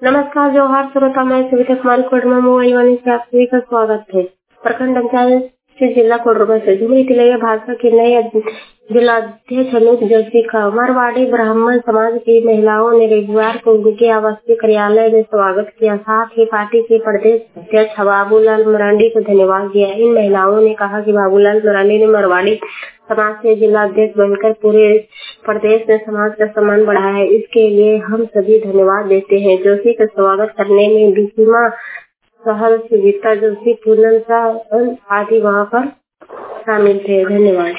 नमस्कार जोहार श्रोता, मैं सुविधा कुमारी कोडमा मोबाइल वाणी से आप सभी का स्वागत है। प्रखंड पंचायत से जिला कोडरमा से जुड़ी तिलैया भाजपा के नए जिलाध्यक्ष अनूप जोशी का मारवाड़ी ब्राह्मण समाज की महिलाओं ने रविवार को उनके आवासीय कार्यालय में स्वागत किया। साथ ही पार्टी के प्रदेश अध्यक्ष बाबूलाल मरांडी को धन्यवाद दिया। इन महिलाओं ने कहा कि बाबूलाल मरांडी ने मारवाड़ी समाज से जिलाध्यक्ष बनकर पूरे प्रदेश में समाज का सम्मान बढ़ाया है। इसके लिए हम सभी धन्यवाद देते हैं। जोशी का स्वागत करने में बीसीमा सहल, सुजीता जोशी, पूनम शाह आदि वहां पर शामिल थे। धन्यवाद।